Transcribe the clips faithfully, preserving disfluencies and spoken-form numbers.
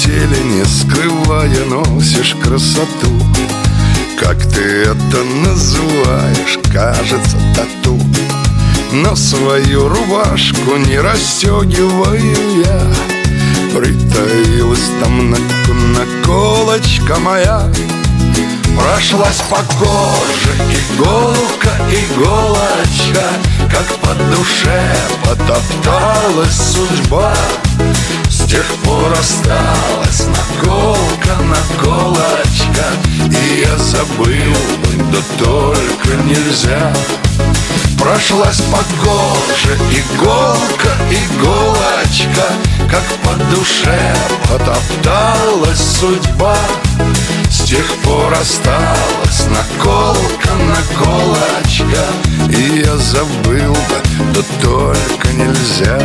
теле, не скрывая, носишь красоту. Как ты это называешь, кажется, тату. Но свою рубашку не расстегиваю я. Притаилась там на наколочка моя. Прошлась по коже иголка, иголочка, как по душе потопталась судьба. С тех пор осталась наколка, наколочка, и я забыл, да только нельзя. Прошлась по коже иголка, иголочка, как по душе потопталась судьба. С тех пор осталась наколка, наколочка, и я забыл бы, да только нельзя.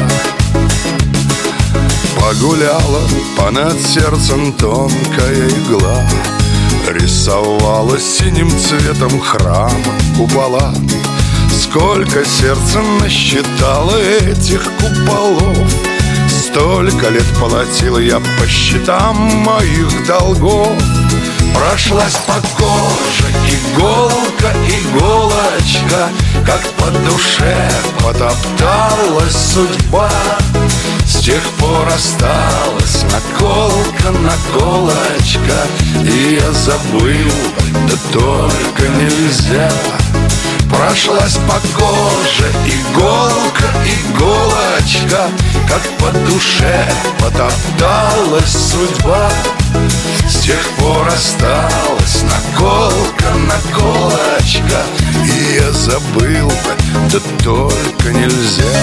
Погуляла понад сердцем тонкая игла, рисовала синим цветом храма купола. Сколько сердце насчитало этих куполов, столько лет платил я по счетам моих долгов. Прошлась по коже иголка, иголочка, как по душе потопталась судьба. С тех пор осталась наколка, наколочка, и я забыл, да только нельзя. Прошлась по коже иголка, иголочка, как по душе потопталась судьба. С тех пор осталась наколка, наколочка, и я забыл бы, да только нельзя.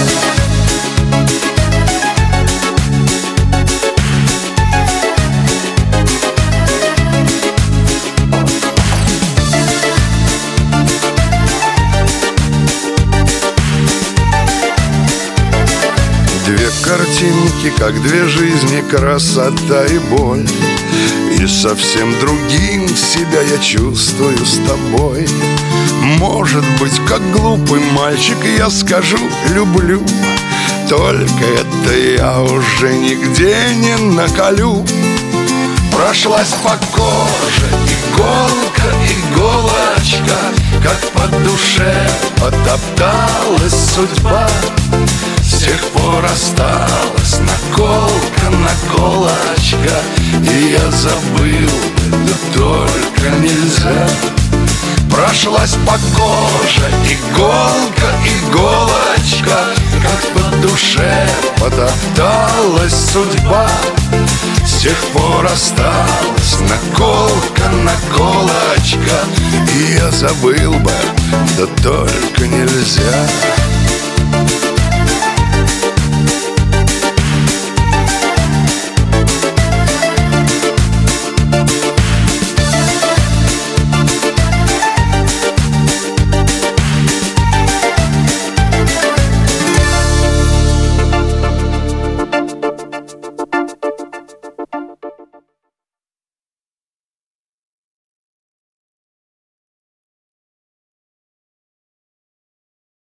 Две картинки, как две жизни, красота и боль. И совсем другим себя я чувствую с тобой. Может быть, как глупый мальчик, я скажу «люблю», только это я уже нигде не наколю. Прошлась по коже иголка, иголочка, как по душе потопталась судьба. С тех пор осталась наколка, наколочка, и я забыл, да только нельзя. Прошлась по коже иголка, иголочка, как по душе потопталась судьба. С тех пор осталась наколка, наколочка, и я забыл бы, да только нельзя.